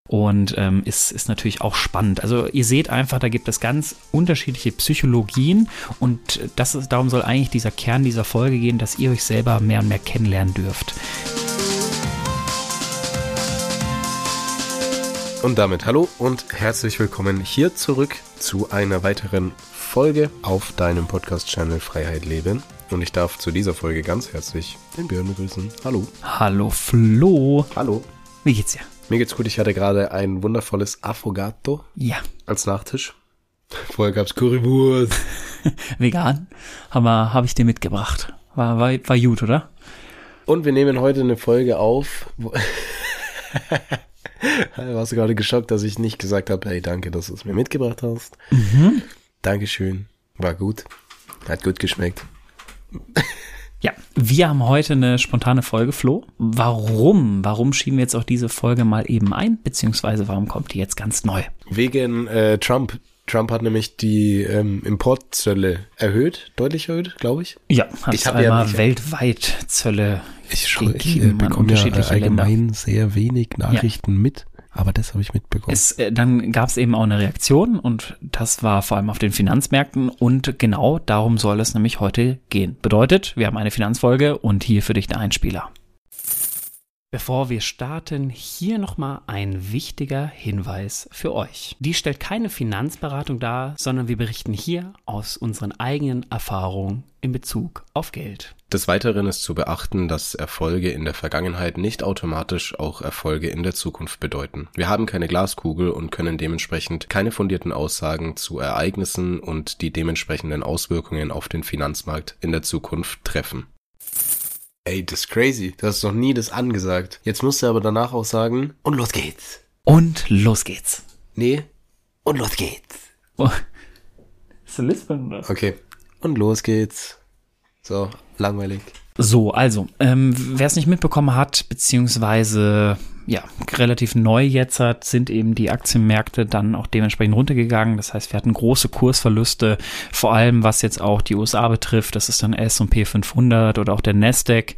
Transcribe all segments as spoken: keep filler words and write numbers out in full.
und ähm, ist, ist natürlich auch spannend. Also ihr seht einfach, da gibt es ganz unterschiedliche Psychologien und das ist, darum soll eigentlich dieser Kern dieser Folge gehen, dass ihr euch selber mehr und mehr kennenlernen dürft. Und damit hallo und herzlich willkommen hier zurück zu einer weiteren Folge auf deinem Podcast-Channel Freiheit Leben. Und ich darf zu dieser Folge ganz herzlich den Björn begrüßen. Hallo. Hallo Flo. Hallo. Wie geht's dir? Mir geht's gut. Ich hatte gerade ein wundervolles Affogato Ja. als Nachtisch. Vorher gab's Currywurst. Vegan. Aber habe ich dir mitgebracht. War, war, war gut, oder? Und wir nehmen heute eine Folge auf. Wo warst du gerade geschockt, dass ich nicht gesagt habe, hey, danke, dass du es mir mitgebracht hast. Mhm. Dankeschön. War gut. Hat gut geschmeckt. Ja, wir haben heute eine spontane Folge, Flo. Warum? Warum schieben wir jetzt auch diese Folge mal eben ein? Beziehungsweise warum kommt die jetzt ganz neu? Wegen äh, Trump. Trump hat nämlich die ähm, Importzölle erhöht, deutlich erhöht, glaube ich. Ja, hat ich es habe einmal ja nicht, weltweit Zölle ich, schaue, ich gegeben äh, an bekomme ja unterschiedliche allgemein Länder. sehr wenig Nachrichten ja. mit, aber das habe ich mitbekommen. Es, äh, dann gab es eben auch eine Reaktion und das war vor allem auf den Finanzmärkten und genau darum soll es nämlich heute gehen. Bedeutet, wir haben eine Finanzfolge und hier für dich der Einspieler. Bevor wir starten, hier nochmal ein wichtiger Hinweis für euch. Die stellt keine Finanzberatung dar, sondern wir berichten hier aus unseren eigenen Erfahrungen in Bezug auf Geld. Des Weiteren ist zu beachten, dass Erfolge in der Vergangenheit nicht automatisch auch Erfolge in der Zukunft bedeuten. Wir haben keine Glaskugel und können dementsprechend keine fundierten Aussagen zu Ereignissen und die dementsprechenden Auswirkungen auf den Finanzmarkt in der Zukunft treffen. Ey, das ist crazy. Du hast noch nie das angesagt. Jetzt musst du aber danach auch sagen, und los geht's. Und los geht's. Nee, und los geht's. Oh. Ist das Lispeln, oder? Okay, und los geht's. So, langweilig. So, also, ähm, wer es nicht mitbekommen hat, beziehungsweise ja, relativ neu jetzt hat, sind eben die Aktienmärkte dann auch dementsprechend runtergegangen. Das heißt, wir hatten große Kursverluste, vor allem was jetzt auch die U S A betrifft. Das ist dann S und P fünfhundert oder auch der Nasdaq.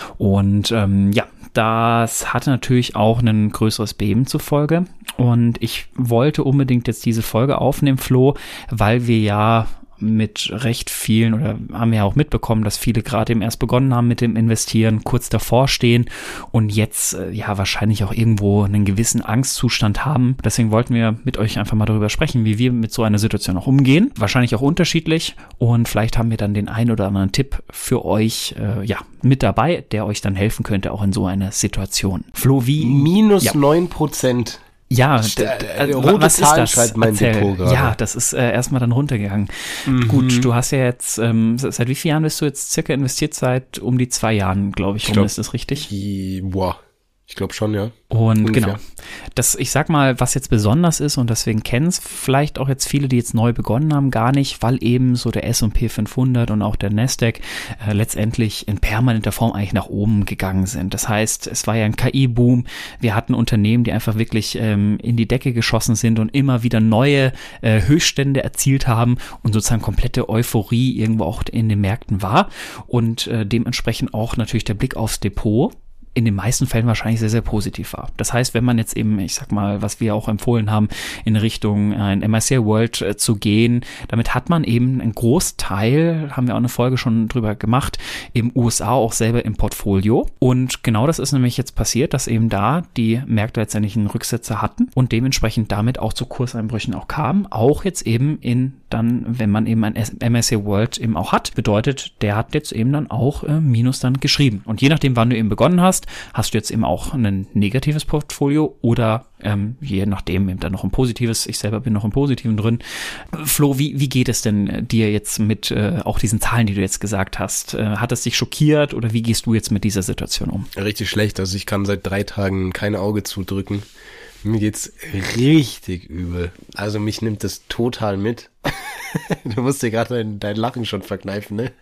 Und ähm, ja, das hatte natürlich auch ein größeres Beben zur Folge. Und ich wollte unbedingt jetzt diese Folge aufnehmen, Flo, weil wir ja mit recht vielen oder haben wir ja auch mitbekommen, dass viele gerade eben erst begonnen haben mit dem Investieren, kurz davor stehen und jetzt äh, ja wahrscheinlich auch irgendwo einen gewissen Angstzustand haben. Deswegen wollten wir mit euch einfach mal darüber sprechen, wie wir mit so einer Situation auch umgehen. Wahrscheinlich auch unterschiedlich und vielleicht haben wir dann den einen oder anderen Tipp für euch äh, ja mit dabei, der euch dann helfen könnte auch in so einer Situation. Flo, wie? Minus ja. neun Prozent. Ja, D- äh, rote was Zahlen ist das? schreibt mein Erzähl. Depot gerade. Ja, das ist äh, erstmal dann runtergegangen. Mhm. Gut, du hast ja jetzt, ähm, seit wie vielen Jahren bist du jetzt circa investiert? Seit um die zwei Jahren, glaube ich, Ich rum, glaub, ist das richtig? Die, boah, ich glaube schon, ja. Und Ungefähr. genau, das, ich sag mal, was jetzt besonders ist und deswegen kennen es vielleicht auch jetzt viele, die jetzt neu begonnen haben, gar nicht, weil eben so der S und P fünfhundert und auch der Nasdaq äh, letztendlich in permanenter Form eigentlich nach oben gegangen sind. Das heißt, es war ja ein K I-Boom, wir hatten Unternehmen, die einfach wirklich ähm, in die Decke geschossen sind und immer wieder neue äh, Höchststände erzielt haben und sozusagen komplette Euphorie irgendwo auch in den Märkten war und äh, dementsprechend auch natürlich der Blick aufs Depot in den meisten Fällen wahrscheinlich sehr, sehr positiv war. Das heißt, wenn man jetzt eben, ich sag mal, was wir auch empfohlen haben, in Richtung ein M S C I World äh, zu gehen, damit hat man eben einen Großteil, haben wir auch eine Folge schon drüber gemacht, im U S A auch selber im Portfolio. Und genau das ist nämlich jetzt passiert, dass eben da die Märkte letztendlich einen Rücksetzer hatten und dementsprechend damit auch zu Kurseinbrüchen auch kamen. Auch jetzt eben in dann, wenn man eben ein M S C I World eben auch hat, bedeutet, der hat jetzt eben dann auch äh, Minus dann geschrieben. Und je nachdem, wann du eben begonnen hast, hast du jetzt eben auch ein negatives Portfolio oder ähm, je nachdem eben dann noch ein positives. Ich selber bin noch im Positiven drin. Flo, wie, wie geht es denn dir jetzt mit äh, auch diesen Zahlen, die du jetzt gesagt hast? Äh, hat es dich schockiert oder wie gehst du jetzt mit dieser Situation um? Richtig schlecht. Also ich kann seit drei Tagen kein Auge zudrücken. Mir geht's richtig übel. Also mich nimmt das total mit. Du musst dir gerade dein, dein Lachen schon verkneifen, ne?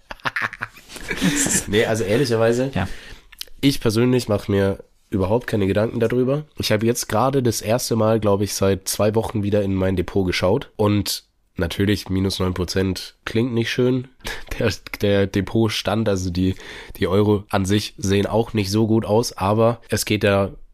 Nee, also ehrlicherweise, ja. Ich persönlich mache mir überhaupt keine Gedanken darüber. Ich habe jetzt gerade das erste Mal, glaube ich, seit zwei Wochen wieder in mein Depot geschaut und natürlich minus neun Prozent klingt nicht schön. Der, der Depotstand, also die, die Euro an sich sehen auch nicht so gut aus, aber es geht ja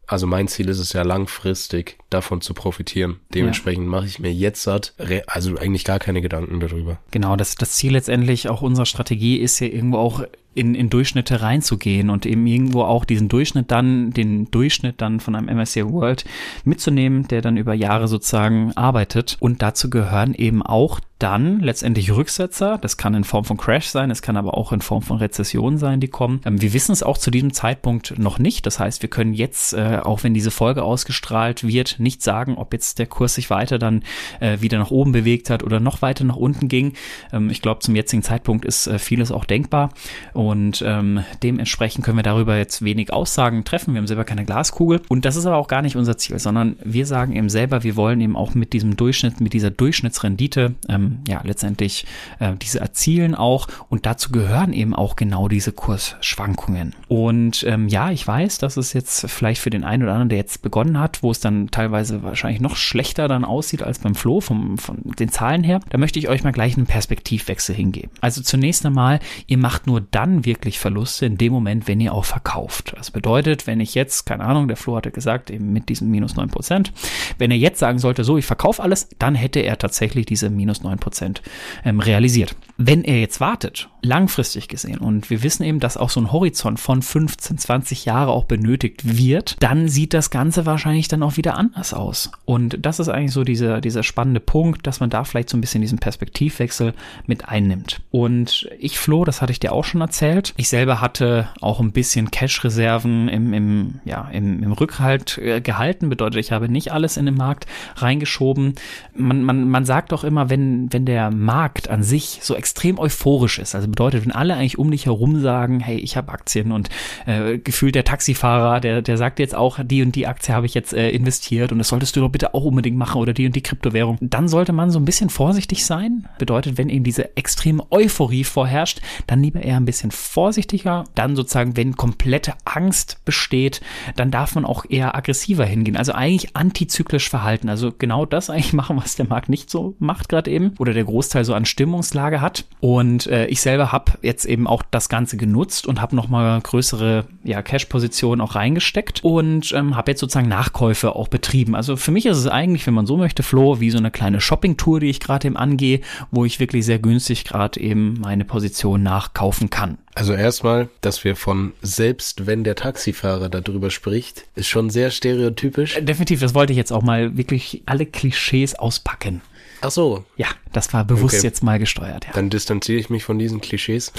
Also mein Ziel ist es ja langfristig, davon zu profitieren. Dementsprechend ja. mache ich mir jetzt satt, also eigentlich gar keine Gedanken darüber. Genau, das, das Ziel letztendlich auch unserer Strategie ist ja irgendwo auch in, in Durchschnitte reinzugehen und eben irgendwo auch diesen Durchschnitt dann, den Durchschnitt dann von einem M S C I World mitzunehmen, der dann über Jahre sozusagen arbeitet. Und dazu gehören eben auch dann letztendlich Rücksetzer. Das kann in Form von Crash sein, es kann aber auch in Form von Rezession sein, die kommen. Ähm, wir wissen es auch zu diesem Zeitpunkt noch nicht. Das heißt, wir können jetzt, äh, auch wenn diese Folge ausgestrahlt wird, nicht sagen, ob jetzt der Kurs sich weiter dann äh, wieder nach oben bewegt hat oder noch weiter nach unten ging. Ähm, ich glaube, zum jetzigen Zeitpunkt ist äh, vieles auch denkbar. Und ähm, dementsprechend können wir darüber jetzt wenig Aussagen treffen. Wir haben selber keine Glaskugel. Und das ist aber auch gar nicht unser Ziel, sondern wir sagen eben selber, wir wollen eben auch mit diesem Durchschnitt, mit dieser Durchschnittsrendite ähm, ja letztendlich äh, diese erzielen auch. Und dazu gehören eben auch genau diese Kursschwankungen. Und ähm, ja, ich weiß, dass es jetzt vielleicht für den einen oder anderen, der jetzt begonnen hat, wo es dann teilweise wahrscheinlich noch schlechter dann aussieht als beim Flo vom, von den Zahlen her. Da möchte ich euch mal gleich einen Perspektivwechsel hingeben. Also zunächst einmal, ihr macht nur dann wirklich Verluste in dem Moment, wenn ihr auch verkauft. Das bedeutet, wenn ich jetzt, keine Ahnung, der Flo hatte gesagt, eben mit diesem minus neun Prozent, wenn er jetzt sagen sollte, so, ich verkaufe alles, dann hätte er tatsächlich diese minus neun Prozent ähm, realisiert. Wenn er jetzt wartet, langfristig gesehen, und wir wissen eben, dass auch so ein Horizont von fünfzehn, zwanzig Jahre auch benötigt wird, dann sieht das Ganze wahrscheinlich dann auch wieder anders aus. Und das ist eigentlich so dieser, dieser spannende Punkt, dass man da vielleicht so ein bisschen diesen Perspektivwechsel mit einnimmt. Und ich, Flo, das hatte ich dir auch schon erzählt, ich selber hatte auch ein bisschen Cash-Reserven im, im, ja, im, im Rückhalt äh, gehalten, bedeutet, ich habe nicht alles in den Markt reingeschoben. Man, man, man sagt doch immer, wenn, wenn der Markt an sich so extrem euphorisch ist, also bedeutet, wenn alle eigentlich um dich herum sagen, hey, ich habe Aktien und äh, gefühlt der Taxifahrer, der, der sagt jetzt auch, die und die Aktie habe ich jetzt äh, investiert und das solltest du doch bitte auch unbedingt machen oder die und die Kryptowährung, dann sollte man so ein bisschen vorsichtig sein. Bedeutet, wenn eben diese extreme Euphorie vorherrscht, dann lieber eher ein bisschen vorsichtiger. Dann sozusagen, wenn komplette Angst besteht, dann darf man auch eher aggressiver hingehen. Also eigentlich antizyklisch verhalten. Also genau das eigentlich machen, was der Markt nicht so macht gerade eben oder der Großteil so an Stimmungslage hat. Und äh, ich selber habe jetzt eben auch das Ganze genutzt und habe nochmal größere ja, Cash-Positionen auch reingesteckt und ähm, habe jetzt sozusagen Nachkäufe auch betrieben. Also für mich ist es eigentlich, wenn man so möchte, Flo, wie so eine kleine Shopping-Tour, die ich gerade eben angehe, wo ich wirklich sehr günstig gerade eben meine Position nachkaufen kann. Also erstmal, dass wir von selbst wenn der Taxifahrer darüber spricht, ist schon sehr stereotypisch. Definitiv, das wollte ich jetzt auch mal wirklich alle Klischees auspacken. Ach so. Ja, das war bewusst okay. jetzt mal gesteuert. Ja. Dann distanziere ich mich von diesen Klischees.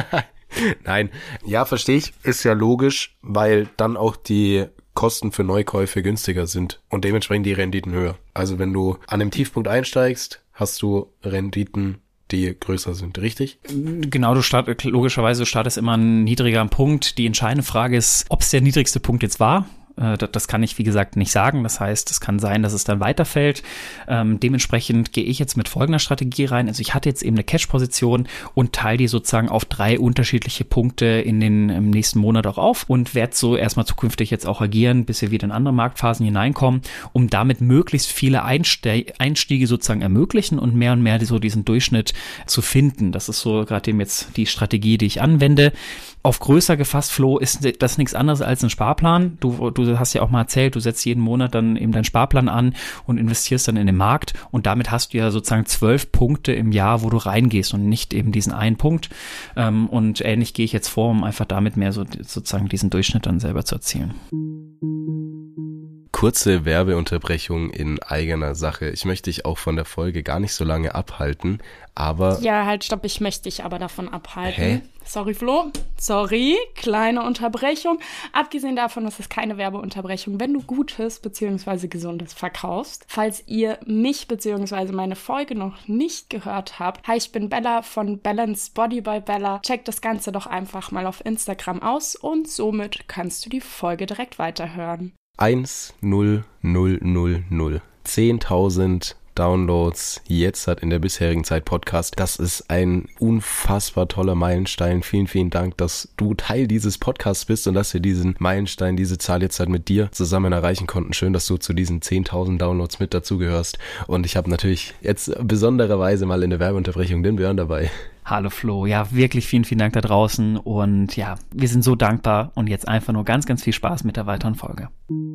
Nein, ja, verstehe ich. Ist ja logisch, weil dann auch die Kosten für Neukäufe günstiger sind und dementsprechend die Renditen höher. Also wenn du an einem Tiefpunkt einsteigst, hast du Renditen, die größer sind, richtig? Genau, du startest, logischerweise du startest immer einen niedrigeren Punkt. Die entscheidende Frage ist, ob es der niedrigste Punkt jetzt war. Das kann ich, wie gesagt, nicht sagen. Das heißt, es kann sein, dass es dann weiterfällt. Ähm, dementsprechend gehe ich jetzt mit folgender Strategie rein. Also ich hatte jetzt eben eine Cash-Position und teile die sozusagen auf drei unterschiedliche Punkte in den im nächsten Monat auch auf und werde so erstmal zukünftig jetzt auch agieren, bis wir wieder in andere Marktphasen hineinkommen, um damit möglichst viele Einste- Einstiege sozusagen ermöglichen und mehr und mehr so diesen Durchschnitt zu finden. Das ist so gerade eben jetzt die Strategie, die ich anwende. Auf größer gefasst, Flo, ist das nichts anderes als ein Sparplan. Du, du hast ja auch mal erzählt, du setzt jeden Monat dann eben deinen Sparplan an und investierst dann in den Markt und damit hast du ja sozusagen zwölf Punkte im Jahr, wo du reingehst und nicht eben diesen einen Punkt. Und ähnlich gehe ich jetzt vor, um einfach damit mehr so sozusagen diesen Durchschnitt dann selber zu erzielen. Kurze Werbeunterbrechung in eigener Sache. Ich möchte dich auch von der Folge gar nicht so lange abhalten, aber... Ja, halt, stopp, ich möchte dich aber davon abhalten. Hä? Sorry, Flo. Sorry, kleine Unterbrechung. Abgesehen davon, das ist keine Werbeunterbrechung. Wenn du Gutes bzw. Gesundes verkaufst, falls ihr mich bzw. meine Folge noch nicht gehört habt, hi, ich bin Bella von Balanced Body by Bella. Check das Ganze doch einfach mal auf Instagram aus und somit kannst du die Folge direkt weiterhören. eins null null null null. zehntausend Downloads jetzt hat in der bisherigen Zeit Podcast. Das ist ein unfassbar toller Meilenstein. Vielen, vielen Dank, dass du Teil dieses Podcasts bist und dass wir diesen Meilenstein, diese Zahl jetzt halt mit dir zusammen erreichen konnten. Schön, dass du zu diesen zehntausend Downloads mit dazugehörst. Und ich habe natürlich jetzt besondererweise mal in der Werbeunterbrechung den Björn dabei. Hallo Flo, ja wirklich vielen, vielen Dank da draußen und ja, wir sind so dankbar und jetzt einfach nur ganz, ganz viel Spaß mit der weiteren Folge.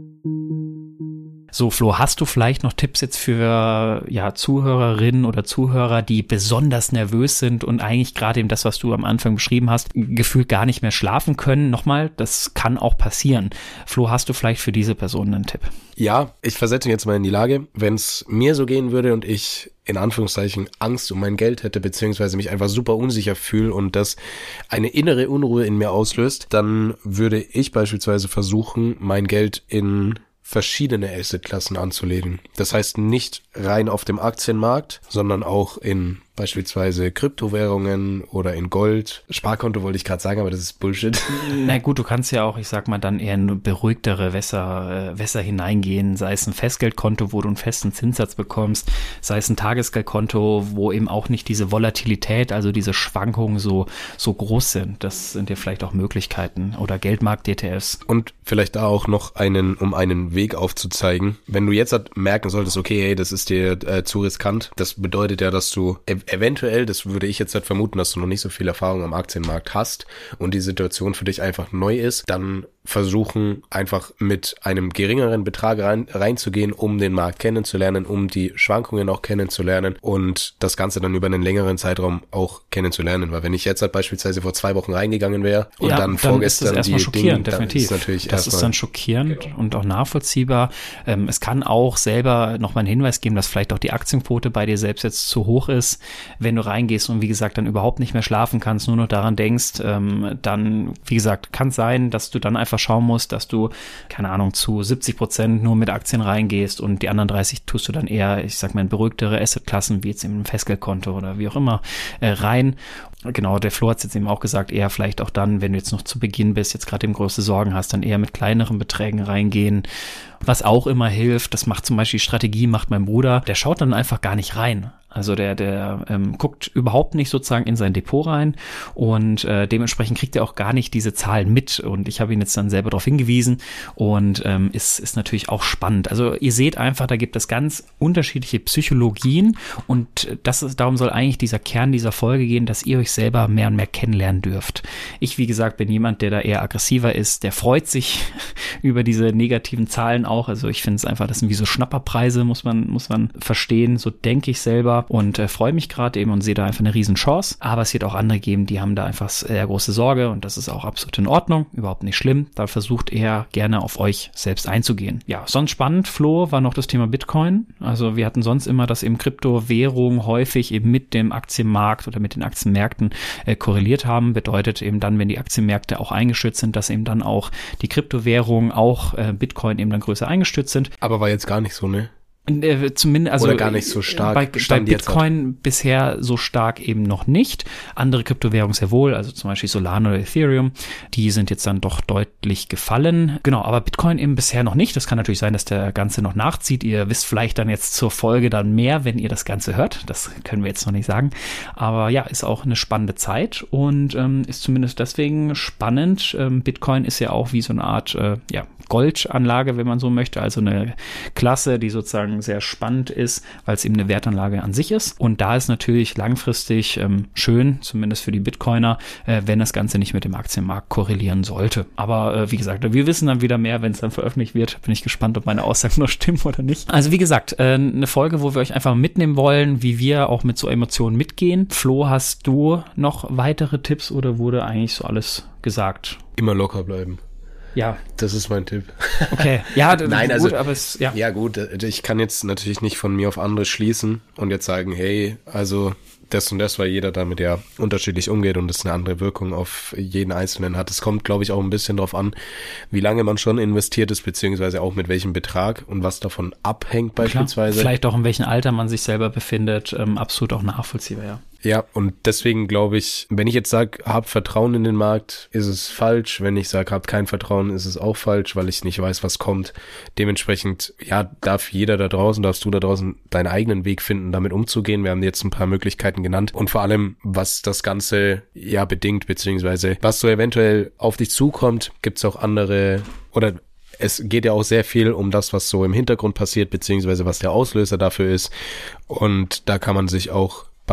So Flo, hast du vielleicht noch Tipps jetzt für ja Zuhörerinnen oder Zuhörer, die besonders nervös sind und eigentlich gerade eben das, was du am Anfang beschrieben hast, gefühlt gar nicht mehr schlafen können? Nochmal, das kann auch passieren. Flo, hast du vielleicht für diese Personen einen Tipp? Ja, ich versetze mich jetzt mal in die Lage, wenn es mir so gehen würde und ich in Anführungszeichen Angst um mein Geld hätte, beziehungsweise mich einfach super unsicher fühle und das eine innere Unruhe in mir auslöst, dann würde ich beispielsweise versuchen, mein Geld in verschiedene Assetklassen anzulegen. Das heißt nicht rein auf dem Aktienmarkt, sondern auch in beispielsweise Kryptowährungen oder in Gold. Sparkonto wollte ich gerade sagen, aber das ist Bullshit. Na gut, du kannst ja auch, ich sag mal, dann eher in beruhigtere Wässer, äh, Wässer hineingehen, sei es ein Festgeldkonto, wo du einen festen Zinssatz bekommst, sei es ein Tagesgeldkonto, wo eben auch nicht diese Volatilität, also diese Schwankungen so, so groß sind. Das sind ja vielleicht auch Möglichkeiten oder Geldmarkt-E T Fs. Und vielleicht da auch noch einen, um einen Weg aufzuzeigen. Wenn du jetzt halt merken solltest, okay, hey, das ist dir äh, zu riskant, das bedeutet ja, dass du ev- eventuell, das würde ich jetzt halt vermuten, dass du noch nicht so viel Erfahrung am Aktienmarkt hast und die Situation für dich einfach neu ist, dann versuchen, einfach mit einem geringeren Betrag rein, reinzugehen, um den Markt kennenzulernen, um die Schwankungen auch kennenzulernen und das Ganze dann über einen längeren Zeitraum auch kennenzulernen. Weil wenn ich jetzt halt beispielsweise vor zwei Wochen reingegangen wäre und ja, dann, dann vorgestern ist das erstmal die schockierend, Dinge, definitiv. Ist natürlich das ist dann schockierend genau. Und auch nachvollziehbar. Ähm, es kann auch selber nochmal einen Hinweis geben, dass vielleicht auch die Aktienquote bei dir selbst jetzt zu hoch ist. Wenn du reingehst und wie gesagt dann überhaupt nicht mehr schlafen kannst, nur noch daran denkst, ähm, dann, wie gesagt, kann es sein, dass du dann einfach schauen musst, dass du, keine Ahnung, zu siebzig Prozent nur mit Aktien reingehst und die anderen dreißig tust du dann eher, ich sag mal, in beruhigtere Assetklassen, wie jetzt in ein Festgeldkonto oder wie auch immer, äh, rein. Genau, der Flo hat es jetzt eben auch gesagt, eher vielleicht auch dann, wenn du jetzt noch zu Beginn bist, jetzt gerade eben große Sorgen hast, dann eher mit kleineren Beträgen reingehen. Was auch immer hilft, das macht zum Beispiel Strategie, macht mein Bruder, der schaut dann einfach gar nicht rein. Also der, der ähm, guckt überhaupt nicht sozusagen in sein Depot rein und äh, dementsprechend kriegt er auch gar nicht diese Zahlen mit und ich habe ihn jetzt dann selber darauf hingewiesen und ähm, ist, ist natürlich auch spannend. Also ihr seht einfach, da gibt es ganz unterschiedliche Psychologien und das ist, darum soll eigentlich dieser Kern dieser Folge gehen, dass ihr euch selber mehr und mehr kennenlernen dürft. Ich, wie gesagt, bin jemand, der da eher aggressiver ist, der freut sich über diese negativen Zahlen auch. Also ich finde es einfach, das sind wie so Schnapperpreise, muss man, muss man verstehen, so denke ich selber. Und äh, freue mich gerade eben und sehe da einfach eine riesen Chance. Aber es wird auch andere geben, die haben da einfach sehr große Sorge und das ist auch absolut in Ordnung, überhaupt nicht schlimm. Da versucht er gerne auf euch selbst einzugehen. Ja, sonst spannend, Flo, war noch das Thema Bitcoin. Also wir hatten sonst immer, dass eben Kryptowährungen häufig eben mit dem Aktienmarkt oder mit den Aktienmärkten äh, korreliert haben. Bedeutet eben dann, wenn die Aktienmärkte auch eingestürzt sind, dass eben dann auch die Kryptowährungen, auch äh, Bitcoin eben dann größer eingestürzt sind. Aber war jetzt gar nicht so, ne? Zumindest, also oder gar nicht so stark. Bei, bei Bitcoin bisher so stark eben noch nicht. Andere Kryptowährungen sehr wohl, also zum Beispiel Solana oder Ethereum, die sind jetzt dann doch deutlich gefallen. Genau, aber Bitcoin eben bisher noch nicht. Das kann natürlich sein, dass der Ganze noch nachzieht. Ihr wisst vielleicht dann jetzt zur Folge dann mehr, wenn ihr das Ganze hört. Das können wir jetzt noch nicht sagen. Aber ja, ist auch eine spannende Zeit und ähm, ist zumindest deswegen spannend. Ähm, Bitcoin ist ja auch wie so eine Art, äh, ja, Goldanlage, wenn man so möchte, also eine Klasse, die sozusagen sehr spannend ist, weil es eben eine Wertanlage an sich ist. Und da ist natürlich langfristig ähm, schön, zumindest für die Bitcoiner, äh, wenn das Ganze nicht mit dem Aktienmarkt korrelieren sollte. Aber äh, wie gesagt, wir wissen dann wieder mehr, wenn es dann veröffentlicht wird. Bin ich gespannt, ob meine Aussagen noch stimmen oder nicht. Also wie gesagt, äh, eine Folge, wo wir euch einfach mitnehmen wollen, wie wir auch mit so Emotionen mitgehen. Flo, hast du noch weitere Tipps oder wurde eigentlich so alles gesagt? Immer locker bleiben. Ja. Das ist mein Tipp. Okay. Ja, Nein, gut, also, aber es, ja. Ja gut, ich kann jetzt natürlich nicht von mir auf andere schließen und jetzt sagen, hey, also das und das, weil jeder damit ja unterschiedlich umgeht und es eine andere Wirkung auf jeden Einzelnen hat. Es kommt, glaube ich, auch ein bisschen drauf an, wie lange man schon investiert ist, beziehungsweise auch mit welchem Betrag und was davon abhängt beispielsweise. Klar. Vielleicht auch in welchem Alter man sich selber befindet, ähm, absolut auch nachvollziehbar, ja. Ja, und deswegen glaube ich, wenn ich jetzt sage, habt Vertrauen in den Markt, ist es falsch. Wenn ich sage, habt kein Vertrauen, ist es auch falsch, weil ich nicht weiß, was kommt. Dementsprechend, ja, darf jeder da draußen, darfst du da draußen deinen eigenen Weg finden, damit umzugehen. Wir haben jetzt ein paar Möglichkeiten genannt und vor allem, was das Ganze ja bedingt, beziehungsweise was so eventuell auf dich zukommt, gibt's auch andere oder es geht ja auch sehr viel um das, was so im Hintergrund passiert, beziehungsweise was der Auslöser dafür ist. Und da kann man sich auch bei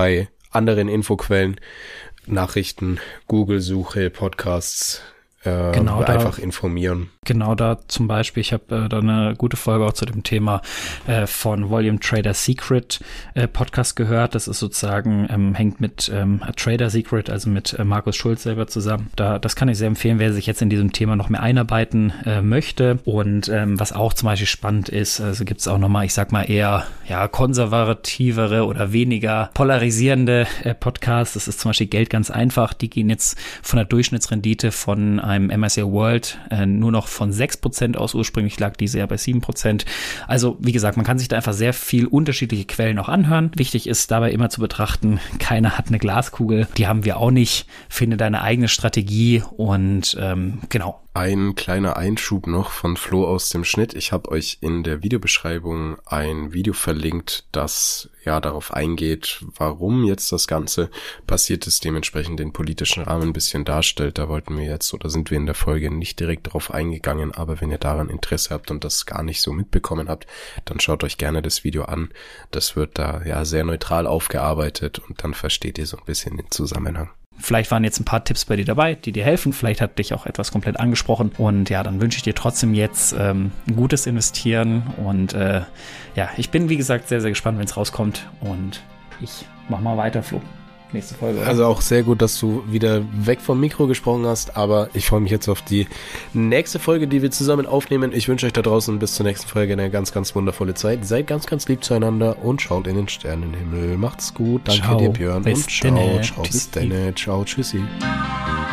anderen Infoquellen, Nachrichten, Google-Suche, Podcasts, äh, genau, da, einfach informieren. Genau da zum Beispiel, ich habe äh, da eine gute Folge auch zu dem Thema äh, von Volume Trader Secret äh, Podcast gehört. Das ist sozusagen, ähm, hängt mit ähm, Trader Secret, also mit äh, Markus Schulz selber zusammen. Da, das kann ich sehr empfehlen, wer sich jetzt in diesem Thema noch mehr einarbeiten äh, möchte. Und ähm, was auch zum Beispiel spannend ist, also gibt es auch nochmal, ich sag mal eher ja konservativere oder weniger polarisierende äh, Podcasts. Das ist zum Beispiel Geld ganz einfach. Die gehen jetzt von der Durchschnittsrendite von einem M S C I World äh, nur noch von sechs Prozent aus. Ursprünglich lag diese ja bei sieben Prozent. Also wie gesagt, man kann sich da einfach sehr viel unterschiedliche Quellen auch anhören. Wichtig ist dabei immer zu betrachten, keiner hat eine Glaskugel. Die haben wir auch nicht. Finde deine eigene Strategie und ähm, genau. Ein kleiner Einschub noch von Flo aus dem Schnitt. Ich habe euch in der Videobeschreibung ein Video verlinkt, das ja darauf eingeht, warum jetzt das Ganze passiert ist, dementsprechend den politischen Rahmen ein bisschen darstellt. Da wollten wir jetzt oder sind wir in der Folge nicht direkt darauf eingegangen, aber wenn ihr daran Interesse habt und das gar nicht so mitbekommen habt, dann schaut euch gerne das Video an. Das wird da ja sehr neutral aufgearbeitet und dann versteht ihr so ein bisschen den Zusammenhang. Vielleicht waren jetzt ein paar Tipps bei dir dabei, die dir helfen. Vielleicht hat dich auch etwas komplett angesprochen. Und ja, dann wünsche ich dir trotzdem jetzt ähm, ein gutes Investieren. Und äh, ja, ich bin, wie gesagt, sehr, sehr gespannt, wenn es rauskommt. Und ich mach mal weiter, Flo. Nächste Folge, oder? Also auch sehr gut, dass du wieder weg vom Mikro gesprochen hast, aber ich freue mich jetzt auf die nächste Folge, die wir zusammen aufnehmen. Ich wünsche euch da draußen bis zur nächsten Folge eine ganz, ganz wundervolle Zeit. Seid ganz, ganz lieb zueinander und schaut in den Sternenhimmel. Macht's gut. Danke ciao. dir, Björn. Bis und ciao. denne. Ciao. Bis denne. Ciao. Tschüssi.